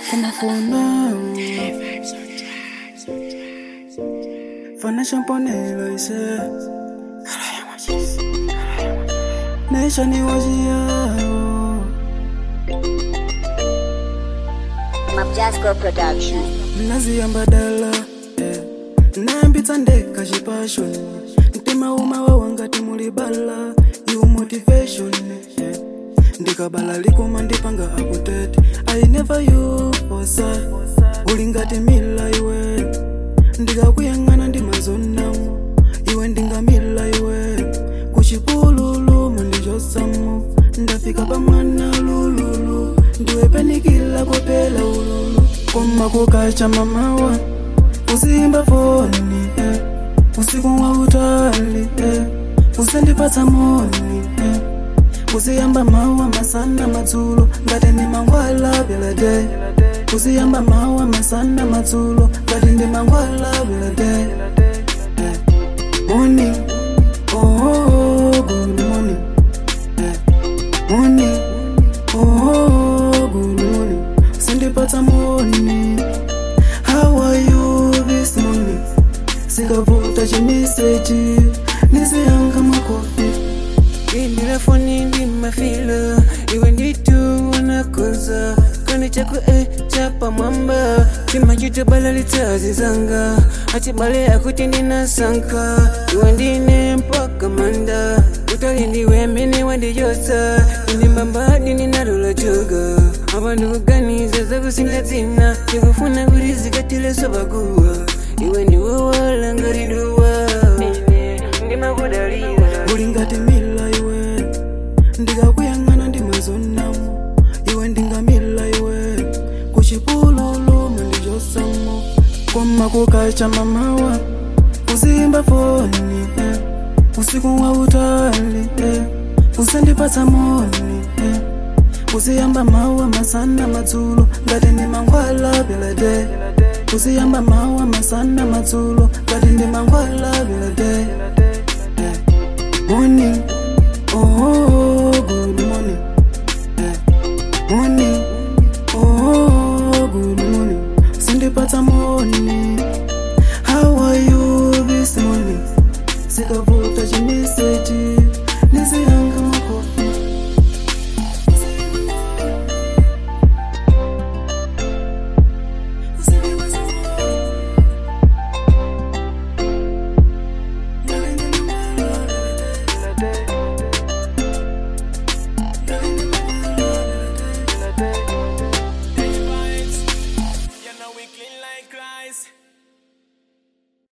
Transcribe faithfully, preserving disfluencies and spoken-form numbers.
From my phone now. Fana champonelo ise. Nation iwajia. Mapjasco Production. Nazi ambadala. Nambitsa ndeka chipassion. Ntima uma wawangati mulibala. You motivation. Ndikabala likoma ndipanga akutete. I never you for sad. Ulingati mila iwe. Ndikakuyangana ndi mazonamu. Iwe ndingamila iwe. Kuchipululu mundijosamu. Ndafika pa mwana lululu. Ndiwe penikila kopela ululu. Koma kukacha mamawa. Usimba foni eh. Usiku wa utali eh. Usendipatsa moni eh. Usiyamba mawa masana matsulo. Ngati ndi mangwala belade. Usiyamba mawa masana matsulo. Ngati ndi mangwala belade. Morning, oh good morning. Morning, oh good morning. Sendipatsa moni. How are you this morning? Singavuta chimeseji. Nisiyanga makofi. Indira phone ndi mafilo. Iwe nditu wanakoza. Kani chako eh chapa mwamba. Chima chito bala litazi zanga. Achibale akuti ndina sanka. Iwe ndine mpaka manda. Utali ndiwe mene wandi yosa. Indi mbamba dini narula joga. Abantu kuganiza zakusinga zina. Chikufuna kurizi katile sobaguwa. Iwe ndiwe wala ngariduwa. Ndima kudalira. Ulingati mila iwe. Ndikakuyangana ndi mazonamu. Iwe ndingamila iwe. Kuchipululu mundijosamu. Koma kukacha mamawa. Usimba foni eh. Usiku wa utali eh. Usendipatsa moni eh. Usiyamba mawa masana matsulo. Ngati ndi mangwala belade. Usiyamba mawa masana matsulo. Ngati ndi mangwala belade. Morning, oh good morning. Morning.